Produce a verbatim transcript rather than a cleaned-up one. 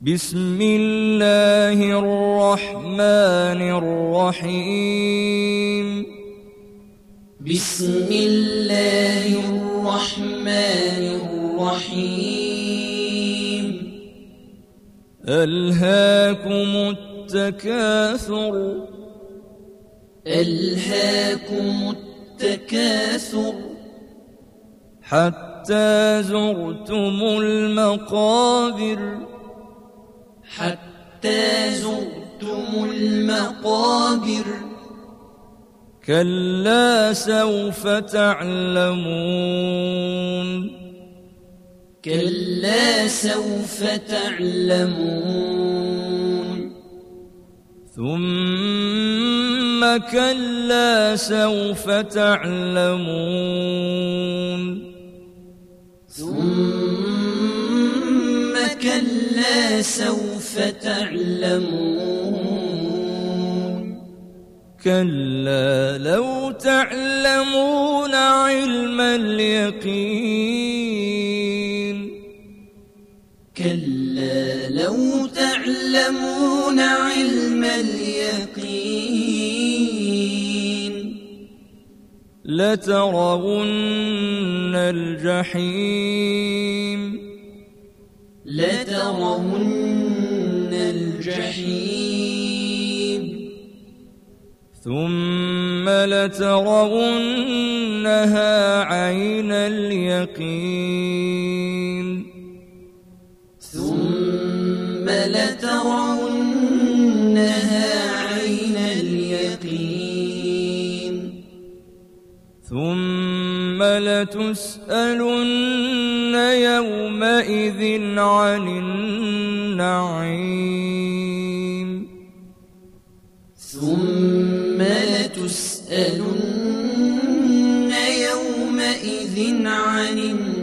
بسم الله الرحمن الرحيم بسم الله الرحمن الرحيم ألهاكم التكاثر ألهاكم التكاثر حتى زرتم المقابر حتى زرتم المقابر كلا سوف تعلمون كلا سوف تعلمون ثم كلا سوف تعلمون ثم كلا سوف تعلمون كلا لو تعلمون علم اليقين كلا لو تعلمون علم اليقين لترون الجحيم لترون الجحيم ثم لترونها عين اليقين ثم لترونها عين اليقين ثم لتسألن يومئذ عن النعيم ثم لتسألن يومئذ عن النعيم